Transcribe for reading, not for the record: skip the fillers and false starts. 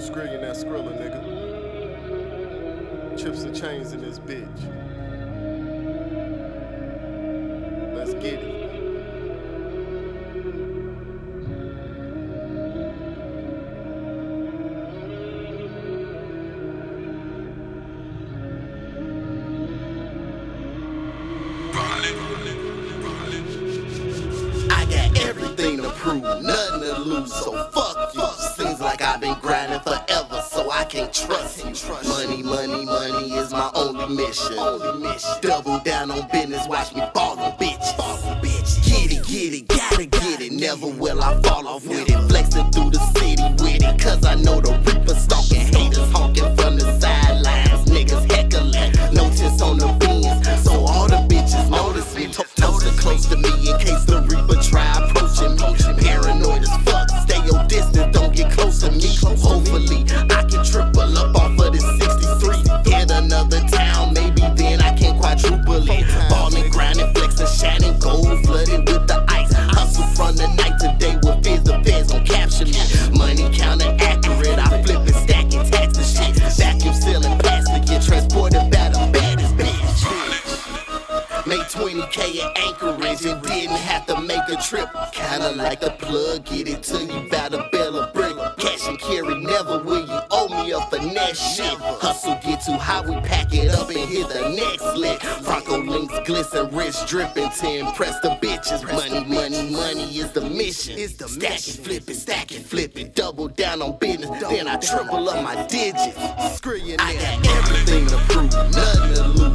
Skrillin' that Skrilla, nigga. Chips and chains in this bitch. Let's get it. I got everything to prove, nothing to lose, so fuck you. Seems like I've been grinding forever, so I can't trust you. Money, money, money is my only mission. Double down on business, watch me ball on bitches. Get it, gotta get it. Never will I fall off with it. Flexing through the city with it, cause I know the reaper stalking. Haters honking from the sidelines, niggas heckling. Notice on the beans, so all the bitches notice me. Toast close to me in case the reaper try approaching me. Paranoid as fuck, stay your distance, don't get close to me. Hopefully I can triple up off of this 63. Hit another town, maybe then I can quadruple it. Ballin', grinding, flexing, shining, gold flooded with the ice. Hustle from the night today with fears, the feds gon' capture me. Money counter accurate, I flip and stack and tax the shit. Vacuum sealing plastic, get transported by the baddest bitch. Made 20K at Anchorage and didn't have to make a trip. Kinda like the plug, get it to you by the bill of brick. Cash and carry, never will you owe me a finesse shit. Hustle get too high, we pack it up and hit the next lick. Bronco links glisten, wrist dripping to impress the bitches. Money, money, money is the mission. Stack it, flip it, double down on business. Then I triple up my digits. I got everything to prove, nothing to lose.